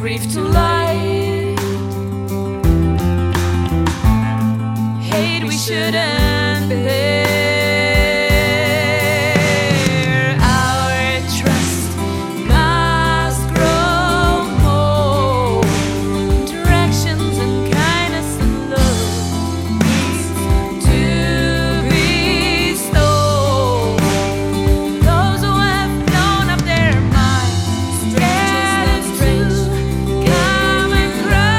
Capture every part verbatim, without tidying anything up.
grief to light. Hate we shouldn't bear. Our trust must grow more. Directions and kindness and love needs to be stored. Those who have blown up their minds, scared to come and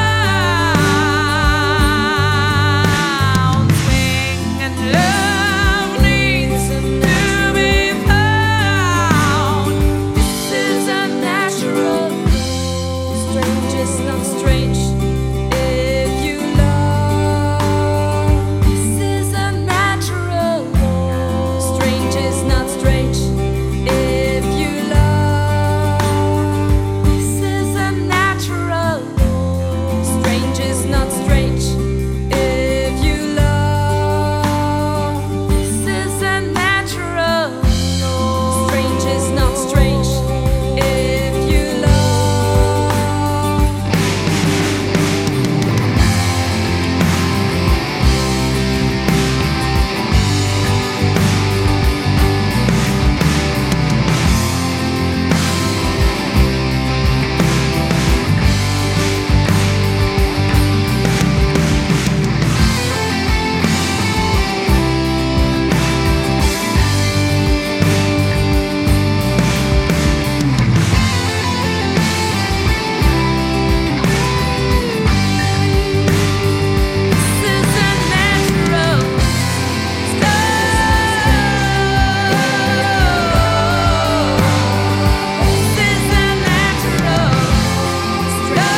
crown. Swing and love needs to be found. This is unnatural. Strange is not strange if you love. This is unnatural. Strange is not strange if you love. This is unnatural. Strange is not strange if you love. This is unnatural. Strange is not strange if you love. This is unnatural. This is unnatural.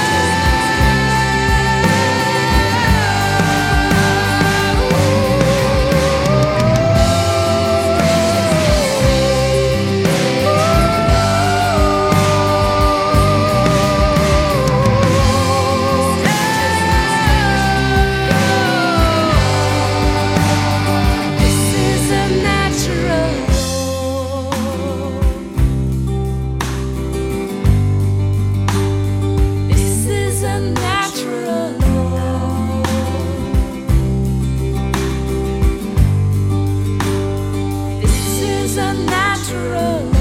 This is unnatural. This is unnatural. This is unnatural.